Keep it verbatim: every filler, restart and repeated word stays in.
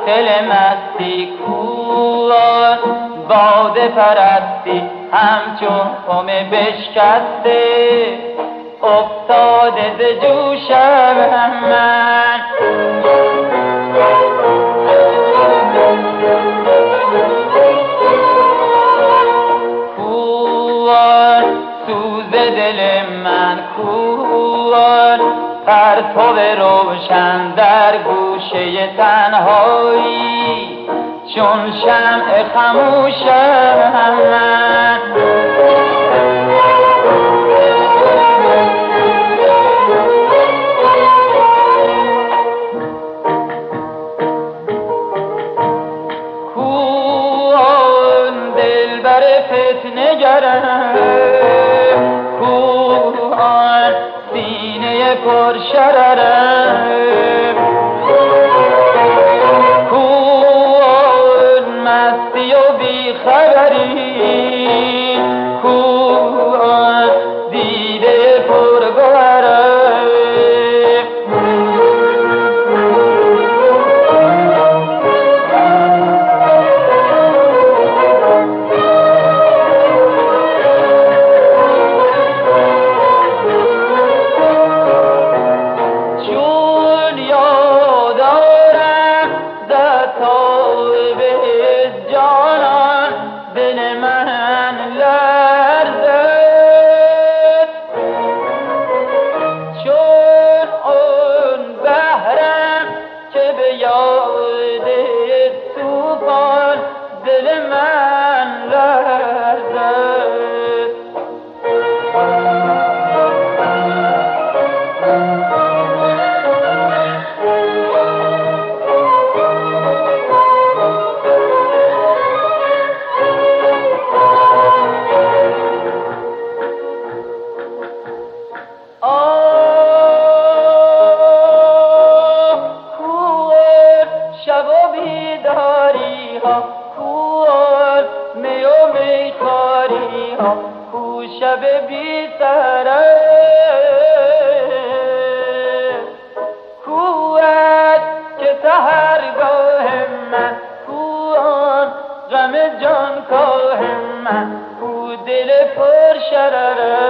دل مستی کوان باده پرستی همچون خم بشکسته افتاده ز جوشم من. کوان سوز دل من کوان پرتو روشن در گوشه تنهایی چون شمع خموشم من. کوان دلبر فتنه گرم کوان سینه پر شررم کوان مستی و بی خبری کوان دیده پر گوهرم. شب بی سره کوت که سحرگاه من کوان غم جان کاه من کو دل پر شرره